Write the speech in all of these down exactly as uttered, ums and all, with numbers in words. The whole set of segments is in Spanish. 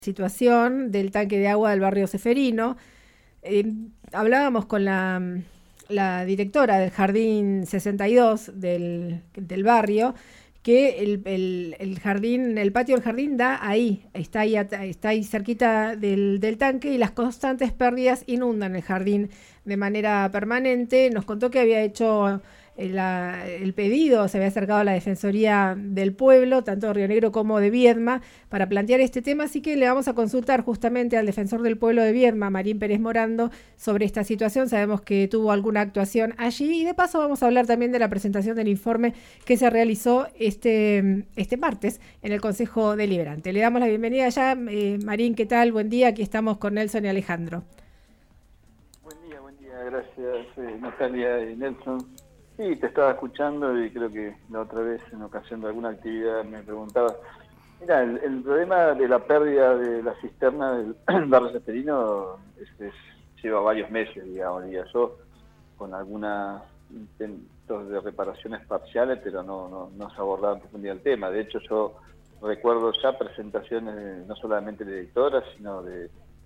situación del tanque de agua del barrio Ceferino. Eh, hablábamos con la, la directora del Jardín sesenta y dos del, del barrio, que el, el, el jardín, el patio del jardín da ahí, está ahí, está ahí cerquita del, del tanque, y las constantes pérdidas inundan el jardín de manera permanente. Nos contó que había hecho el, la, el pedido, se había acercado a la Defensoría del Pueblo, tanto de Río Negro como de Viedma, para plantear este tema, así que le vamos a consultar justamente al Defensor del Pueblo de Viedma, Marín Pérez Morando, sobre esta situación. Sabemos que tuvo alguna actuación allí, y de paso vamos a hablar también de la presentación del informe que se realizó este, este martes en el Consejo Deliberante. Le damos la bienvenida ya, eh, Marín, ¿qué tal? Buen día, aquí estamos con Nelson y Alejandro. Buen día, buen día, gracias eh, Natalia y Nelson. Sí, te estaba escuchando y creo que la otra vez en ocasión de alguna actividad me preguntabas. Mira, el, el problema de la pérdida de la cisterna del barrio Ceferino es, es, lleva varios meses, digamos, y yo con algunos intentos de reparaciones parciales, pero no, no, no se abordaba en profundidad el tema. De hecho, yo recuerdo ya presentaciones no solamente de directoras, sino de,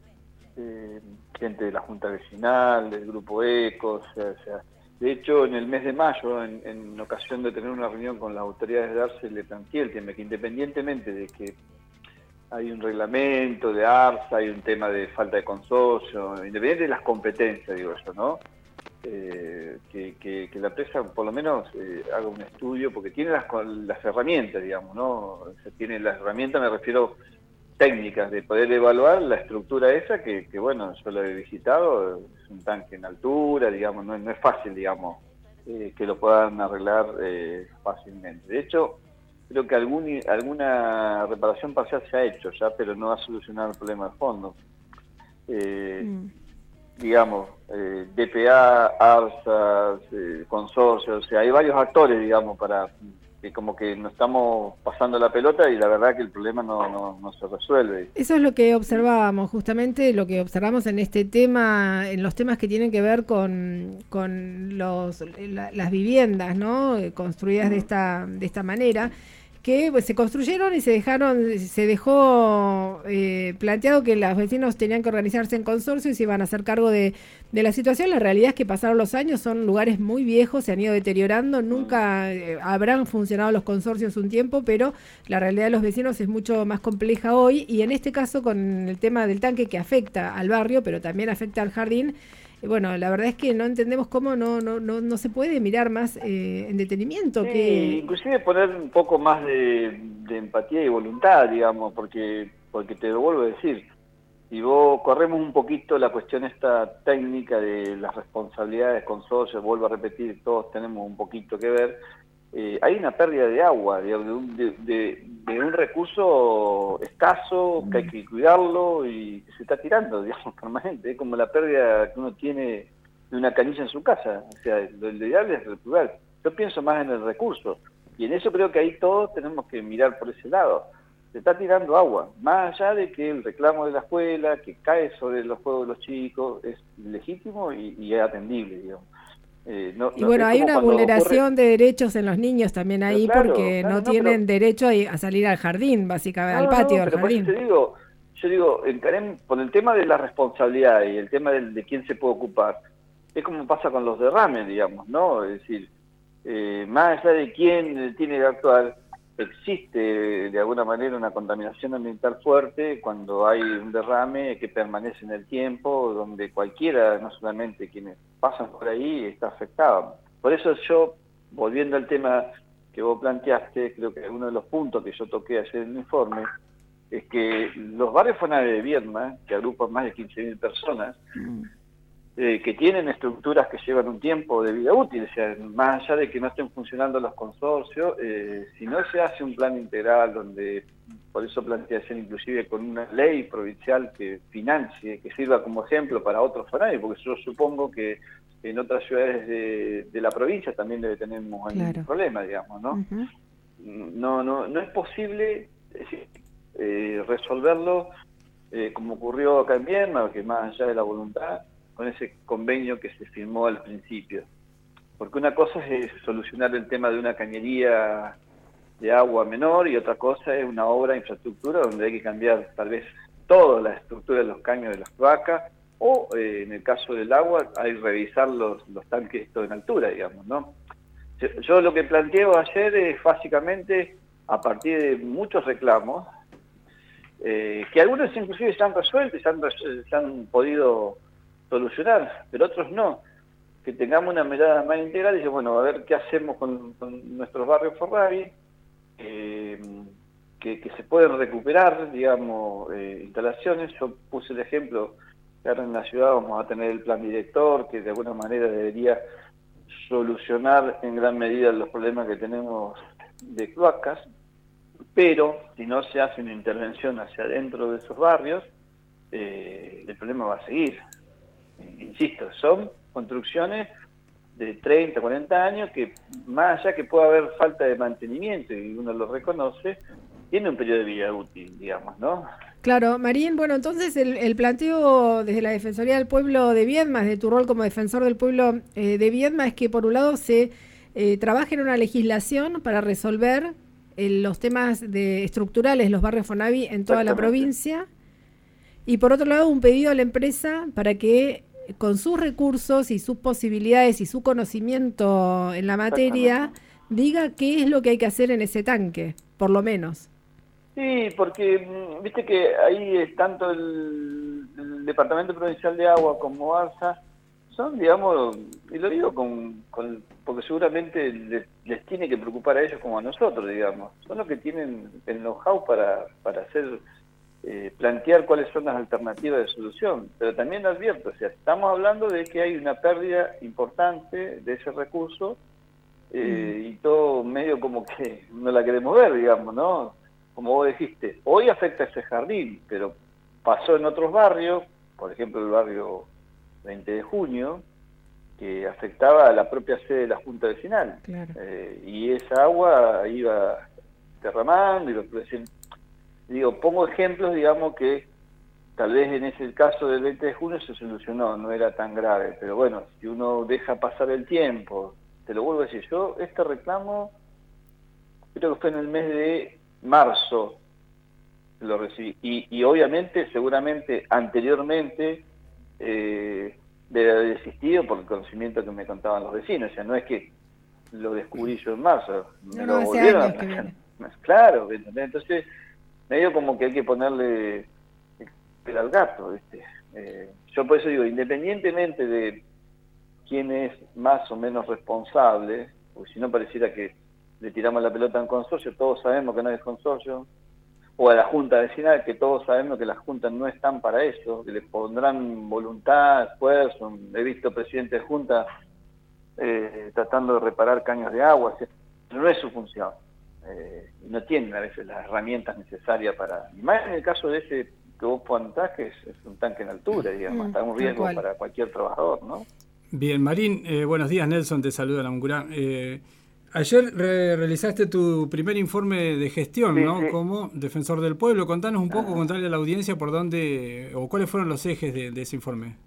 de gente de la Junta Vecinal, del Grupo ECO, o sea, o sea de hecho, en el mes de mayo, en, en ocasión de tener una reunión con las autoridades de ARSA, le planteé el tema que independientemente de que hay un reglamento de ARSA, hay un tema de falta de consorcio, independiente de las competencias, digo yo, ¿no? Eh, que, que, que la empresa por lo menos eh, haga un estudio, porque tiene las, las herramientas, digamos, ¿no? O sea, tiene las herramientas, me refiero técnicas, de poder evaluar la estructura esa, que, que bueno, yo lo he visitado, es un tanque en altura, digamos, no, no es fácil, digamos, eh, que lo puedan arreglar eh, fácilmente. De hecho, creo que algún, alguna reparación parcial se ha hecho ya, pero no ha solucionado el problema de fondo. Eh, mm. Digamos, eh, D P A, ARSA, eh, consorcios, o sea, hay varios actores, digamos, para... que como que nos estamos pasando la pelota y la verdad que el problema no, no, no se resuelve. Eso es lo que observábamos, justamente lo que observamos en este tema, en los temas que tienen que ver con, con los, la, las viviendas, ¿no? Construidas de esta, de esta manera, que pues, se construyeron y se dejaron, se dejó eh, planteado que los vecinos tenían que organizarse en consorcio y se iban a hacer cargo de, de la situación. La realidad es que pasaron los años, son lugares muy viejos, se han ido deteriorando, nunca eh, habrán funcionado los consorcios un tiempo, pero la realidad de los vecinos es mucho más compleja hoy, y en este caso con el tema del tanque que afecta al barrio, pero también afecta al jardín. Bueno, la verdad es que no entendemos cómo no no no, no se puede mirar más eh, en detenimiento. Sí, que inclusive poner un poco más de, de empatía y voluntad, digamos, porque porque te lo vuelvo a decir, si vos corremos un poquito la cuestión esta técnica de las responsabilidades consorcios, vuelvo a repetir, todos tenemos un poquito que ver, eh, hay una pérdida de agua, de, de, de, de un recurso escaso, que hay que cuidarlo y que se está tirando, digamos, permanente. Es como la pérdida que uno tiene de una canilla en su casa. O sea, lo ideal es recuperar. Yo pienso más en el recurso, y en eso creo que ahí todos tenemos que mirar por ese lado. Se está tirando agua, más allá de que el reclamo de la escuela, que cae sobre los juegos de los chicos, es legítimo y, y es atendible, digamos. Eh, no, y bueno, no, hay una vulneración ocurre... de derechos en los niños también ahí, claro, porque claro, no, no tienen pero... derecho a, a salir al jardín, básicamente, no, al patio no, del pero jardín. Por eso te digo, yo digo, encaremos por el tema de la responsabilidad y el tema de, de quién se puede ocupar. Es como pasa con los derrames, digamos, ¿no? Es decir, eh, más allá de quién tiene que actuar, existe de alguna manera una contaminación ambiental fuerte cuando hay un derrame que permanece en el tiempo, donde cualquiera, no solamente quienes pasan por ahí, está afectado. Por eso yo, volviendo al tema que vos planteaste, creo que uno de los puntos que yo toqué ayer en el informe, es que los barrios Fonave de Viedma, que agrupan más de quince mil personas, mm. Eh, que tienen estructuras que llevan un tiempo de vida útil, o sea, más allá de que no estén funcionando los consorcios, eh, si no se hace un plan integral donde, por eso planteé ayer inclusive con una ley provincial que financie, que sirva como ejemplo para otros fonales, porque yo supongo que en otras ciudades de, de la provincia también debe tener un claro. problema, digamos, ¿no? Uh-huh. No, no, no es posible es decir, eh, resolverlo eh, como ocurrió acá en Viedma, que más allá de la voluntad, con ese convenio que se firmó al principio. Porque una cosa es solucionar el tema de una cañería de agua menor y otra cosa es una obra de infraestructura donde hay que cambiar tal vez toda la estructura de los caños de las cloacas, o eh, en el caso del agua, hay que revisar los, los tanques estos en altura, digamos, ¿no? Yo, yo lo que planteo ayer es básicamente, a partir de muchos reclamos, eh, que algunos inclusive se han resuelto y se han, se han podido solucionar, pero otros no, que tengamos una mirada más integral y decir, bueno, a ver qué hacemos con, con nuestros barrios Ferrari, eh, que, que se pueden recuperar, digamos, eh, instalaciones. Yo puse el ejemplo que ahora en la ciudad vamos a tener el plan director, que de alguna manera debería solucionar en gran medida los problemas que tenemos de cloacas, pero si no se hace una intervención hacia adentro de esos barrios, eh, el problema va a seguir. Insisto, son construcciones de treinta, cuarenta años que, más allá que pueda haber falta de mantenimiento, y uno lo reconoce, tiene un periodo de vida útil, digamos, ¿no? Claro, Marín, bueno, entonces el, el planteo desde la Defensoría del Pueblo de Viedma, de tu rol como defensor del pueblo eh, de Viedma, es que por un lado se eh, trabaje en una legislación para resolver eh, los temas de estructurales, los barrios Fonavi en toda la provincia, y por otro lado un pedido a la empresa para que con sus recursos y sus posibilidades y su conocimiento en la materia diga qué es lo que hay que hacer en ese tanque, por lo menos. Sí, porque viste que ahí tanto el, el Departamento Provincial de Agua como ARSA son, digamos, y lo digo con, con porque seguramente les, les tiene que preocupar a ellos como a nosotros, digamos, son los que tienen el know-how para, para hacer, eh, plantear cuáles son las alternativas de solución, pero también advierto, o sea, estamos hablando de que hay una pérdida importante de ese recurso, eh, mm. y todo medio como que no la queremos ver, digamos, ¿no? Como vos dijiste, hoy afecta ese jardín, pero pasó en otros barrios, por ejemplo el barrio veinte de junio, que afectaba a la propia sede de la Junta Vecinal. Claro. Eh, y esa agua iba derramando, iba creciendo. Digo, pongo ejemplos, digamos, que tal vez en ese caso del veinte de junio se solucionó, no era tan grave, pero bueno, si uno deja pasar el tiempo, te lo vuelvo a decir, yo este reclamo, creo que fue en el mes de marzo lo recibí, y, y obviamente, seguramente, anteriormente, eh, debe haber existido por el conocimiento que me contaban los vecinos, o sea, no es que lo descubrí yo en marzo, me no, lo no, volvieron a que viene. Claro, ¿entendés? Entonces, medio como que hay que ponerle el al gato, ¿viste? Eh, yo por eso digo, independientemente de quién es más o menos responsable, porque si no pareciera que le tiramos la pelota a un consorcio, todos sabemos que no es consorcio, o a la junta vecinal, que todos sabemos que las juntas no están para eso, que le pondrán voluntad, esfuerzo. He visto presidentes de junta eh, tratando de reparar caños de agua, o sea, no es su función, eh, y no tienen a veces las herramientas necesarias para, y más en el caso de ese que vos plantás, que es, es un tanque en altura, digamos, está un riesgo para cualquier trabajador, ¿no? Bien, Marín, eh, buenos días, Nelson, te saluda la Mucurá. Eh, ayer re realizaste tu primer informe de gestión, sí, ¿no? Sí. Como defensor del pueblo. Contanos un poco, ah. contarle a la audiencia por dónde, o cuáles fueron los ejes de, de ese informe.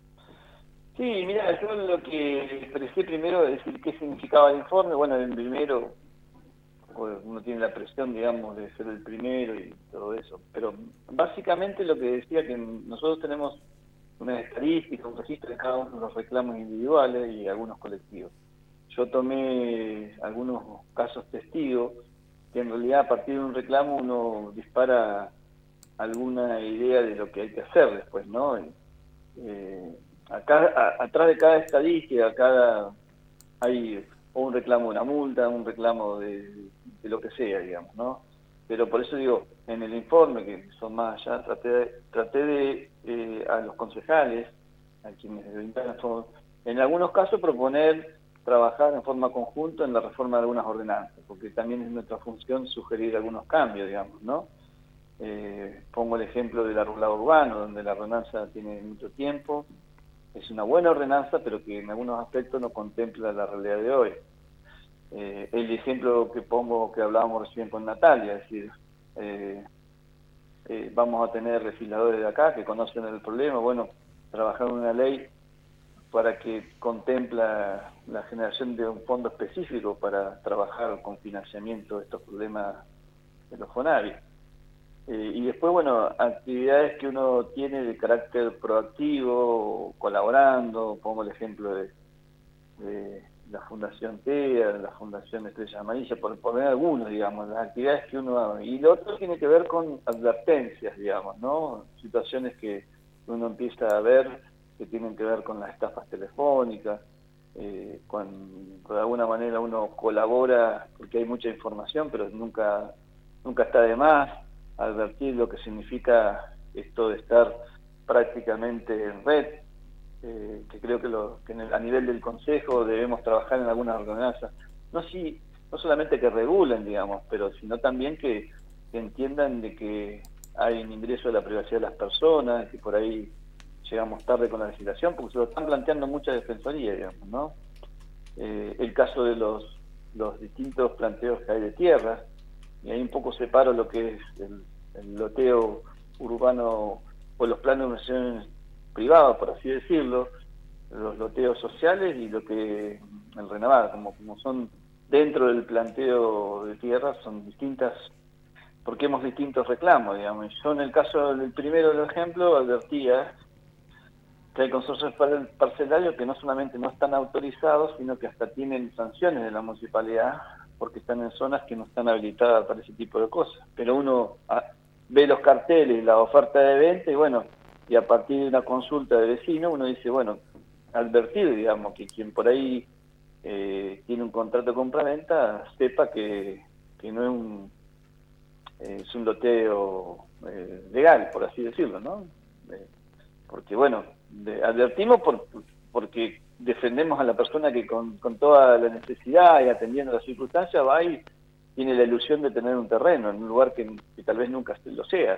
Sí, mira, yo lo que expresé primero es decir qué significaba el informe. Bueno, el primero, uno tiene la presión, digamos, de ser el primero y todo eso. Pero básicamente lo que decía que nosotros tenemos una estadística, un registro de cada uno de los reclamos individuales y algunos colectivos. Yo tomé algunos casos testigos que en realidad a partir de un reclamo uno dispara alguna idea de lo que hay que hacer después, ¿no? Eh, acá, a, atrás de cada estadística, cada hay un reclamo de una multa, un reclamo de, de lo que sea, digamos, ¿no? Pero por eso digo, en el informe, que son más allá, traté de, traté de eh, a los concejales, a quienes en algunos casos proponer trabajar en forma conjunta en la reforma de algunas ordenanzas, porque también es nuestra función sugerir algunos cambios, digamos, ¿no? Eh, pongo el ejemplo del arbolado urbano, donde la ordenanza tiene mucho tiempo, es una buena ordenanza, pero que en algunos aspectos no contempla la realidad de hoy. Eh, el ejemplo que pongo, que hablábamos recién con Natalia, es decir, eh, eh, vamos a tener legisladores de acá que conocen el problema, bueno, trabajar en una ley para que contempla la generación de un fondo específico para trabajar con financiamiento de estos problemas de los Fonavi. Eh, y después, bueno, actividades que uno tiene de carácter proactivo, colaborando, pongo el ejemplo de, de la Fundación T E A, la Fundación Estrella Amarilla, por poner algunos, digamos, las actividades que uno hace. Y lo otro tiene que ver con advertencias, digamos, ¿no? Situaciones que uno empieza a ver que tienen que ver con las estafas telefónicas, eh, con, de alguna manera uno colabora porque hay mucha información, pero nunca, nunca está de más advertir lo que significa esto de estar prácticamente en red, eh, que creo que, lo, que en el, a nivel del Consejo debemos trabajar en algunas ordenanzas, no, si, no solamente que regulen, digamos, pero sino también que, que entiendan de que hay un ingreso de la privacidad de las personas, y por ahí llegamos tarde con la legislación, porque se lo están planteando muchas defensorías, digamos, ¿no? Eh, el caso de los, los distintos planteos que hay de tierras, y ahí un poco separo lo que es el, el loteo urbano o los planes de inversión privados, por así decirlo, los loteos sociales y lo que el renovado, como, como son dentro del planteo de tierras, son distintas, porque hemos distintos reclamos, digamos. Yo en el caso del primero del ejemplo advertía que hay consorcios parcelarios que no solamente no están autorizados, sino que hasta tienen sanciones de la municipalidad porque están en zonas que no están habilitadas para ese tipo de cosas. Pero uno a, ve los carteles, la oferta de venta, y bueno, y a partir de una consulta de vecino, uno dice, bueno, advertir, digamos, que quien por ahí eh, tiene un contrato de compra-venta sepa que, que no es un, eh, es un loteo eh, legal, por así decirlo, ¿no? Eh, porque, bueno, de, advertimos por, porque defendemos a la persona que con, con toda la necesidad y atendiendo las circunstancias va y tiene la ilusión de tener un terreno en un lugar que, que tal vez nunca lo sea.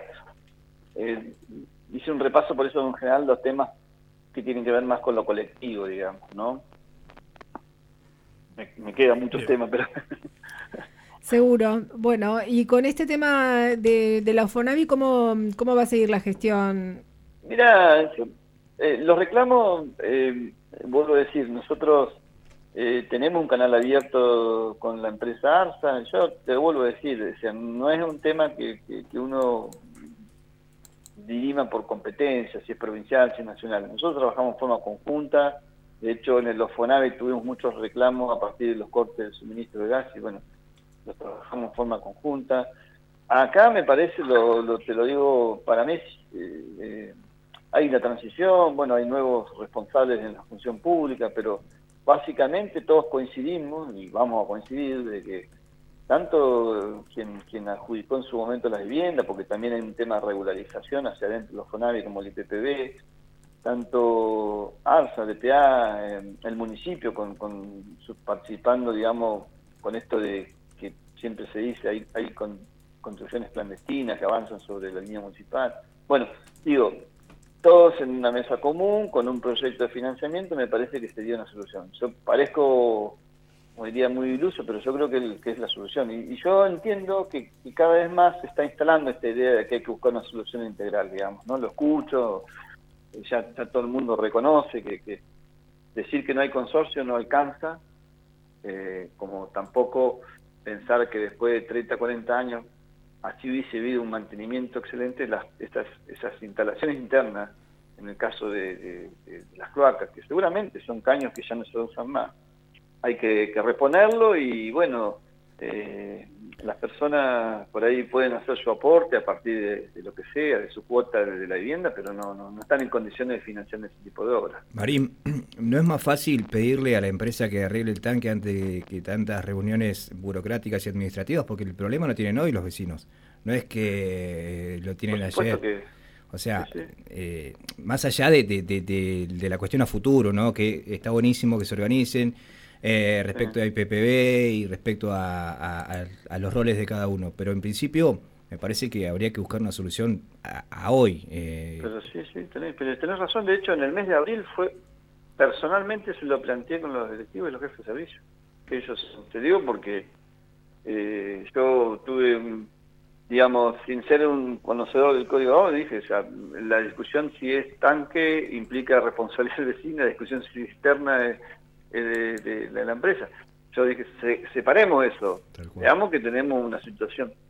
Eh, hice un repaso por eso en general los temas que tienen que ver más con lo colectivo, digamos, ¿no? Me, me quedan muchos Bien. temas, pero... Seguro. Bueno, y con este tema de, de la UFONAVI, ¿cómo, ¿cómo va a seguir la gestión? Mira, eh, los reclamos, eh, vuelvo a decir, nosotros eh, tenemos un canal abierto con la empresa ARSA. Yo te vuelvo a decir, o sea, no es un tema que, que, que uno dirima por competencia, si es provincial, si es nacional. Nosotros trabajamos en forma conjunta. De hecho, en el OFONAVI tuvimos muchos reclamos a partir de los cortes del suministro de gas y bueno, los trabajamos en forma conjunta. Acá me parece, lo, lo, te lo digo, para mí eh, eh, hay una transición, bueno, hay nuevos responsables en la función pública, pero básicamente todos coincidimos, y vamos a coincidir, de que tanto quien, quien adjudicó en su momento las viviendas, porque también hay un tema de regularización hacia adentro de los FONAVI como el I P P B, tanto ARSA, D P A, eh, el municipio con, con participando, digamos, con esto de que siempre se dice, hay, hay con, construcciones clandestinas que avanzan sobre la línea municipal. Bueno, digo, todos en una mesa común, con un proyecto de financiamiento, me parece que sería una solución. Yo parezco, como diría, muy iluso, pero yo creo que, el, que es la solución. Y, y yo entiendo que, que cada vez más se está instalando esta idea de que hay que buscar una solución integral, digamos, ¿no? Lo escucho, ya, ya todo el mundo reconoce que, que decir que no hay consorcio no alcanza, eh, como tampoco pensar que después de treinta, cuarenta años así hubiese habido un mantenimiento excelente, las, estas, esas instalaciones internas, en el caso de, de, de las cloacas, que seguramente son caños que ya no se usan más. Hay que, que reponerlo y, bueno, eh, las personas por ahí pueden hacer su aporte a partir de, de lo que sea, de su cuota de, de la vivienda, pero no, no, no están en condiciones de financiar ese tipo de obras. Marín, ¿no es más fácil pedirle a la empresa que arregle el tanque antes de que tantas reuniones burocráticas y administrativas? Porque el problema lo tienen hoy los vecinos, no es que lo tienen ayer. Que... O sea, sí, sí. Eh, más allá de, de, de, de, de la cuestión a futuro, ¿no? Que está buenísimo que se organicen, Eh, respecto a I P P B y respecto a, a, a los roles de cada uno, pero en principio me parece que habría que buscar una solución a, a hoy. Eh. Pero sí, sí, tenés, tenés razón. De hecho, en el mes de abril fue, personalmente se lo planteé con los directivos y los jefes de servicio. Ellos, te digo porque eh, yo tuve, un, digamos, sin ser un conocedor del código A O, dije, o sea, la discusión si es tanque implica responsabilidad del vecino, la discusión si es externa es De, de, de la empresa. Yo dije, se, separemos eso, veamos que tenemos una situación.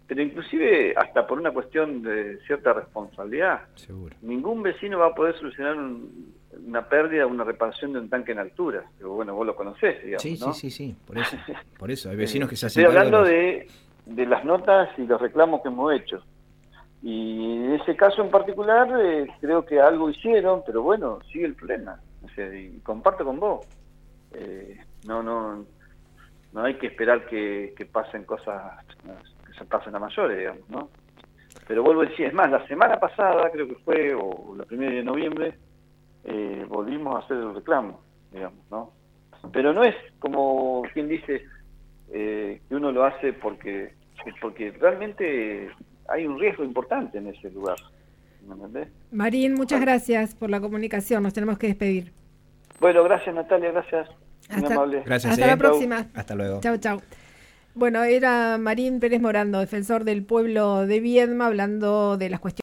pero inclusive hasta por una cuestión de cierta responsabilidad. Seguro. Ningún vecino va a poder solucionar un, una pérdida, una reparación de un tanque en altura. Pero bueno, vos lo conocés, digamos, Sí, ¿no? sí, sí, sí, por eso, por eso, hay vecinos que se hacen... Estoy hablando los... de, de las notas y los reclamos que hemos hecho. Y en ese caso en particular, eh, creo que algo hicieron, pero bueno, sigue el problema. O sea, y comparto con vos. Eh, no, no, no hay que esperar que, que pasen cosas, que se pasen a mayores, digamos, ¿no? Pero vuelvo a decir, es más, la semana pasada, creo que fue, o la primera de noviembre, eh, volvimos a hacer el reclamo, digamos, ¿no? Pero no es como quien dice eh, que uno lo hace porque, porque realmente hay un riesgo importante en ese lugar. ¿Me entendés? Marín, muchas gracias por la comunicación. Nos tenemos que despedir. Bueno, gracias Natalia, gracias. Muy Hasta, amable. Gracias, hasta eh. la próxima. Hasta luego. Chau, chau. Bueno, era Marín Pérez Morando, defensor del pueblo de Viedma, hablando de las cuestiones